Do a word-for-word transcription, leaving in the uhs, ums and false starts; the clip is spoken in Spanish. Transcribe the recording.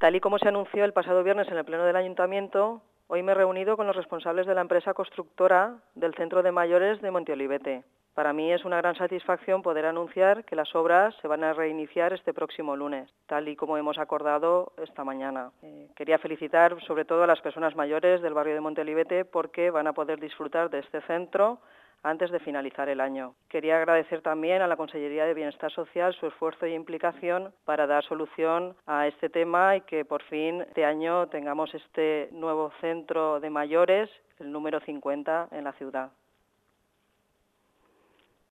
Tal y como se anunció el pasado viernes en el Pleno del Ayuntamiento, hoy me he reunido con los responsables de la empresa constructora del Centro de Mayores de Monteolivete. Para mí es una gran satisfacción poder anunciar que las obras se van a reiniciar este próximo lunes, tal y como hemos acordado esta mañana. Eh, quería felicitar sobre todo a las personas mayores del barrio de Monteolivete porque van a poder disfrutar de este centro antes de finalizar el año. Quería agradecer también a la Consellería de Bienestar Social su esfuerzo y implicación para dar solución a este tema y que por fin este año tengamos este nuevo centro de mayores, el número cincuenta en la ciudad.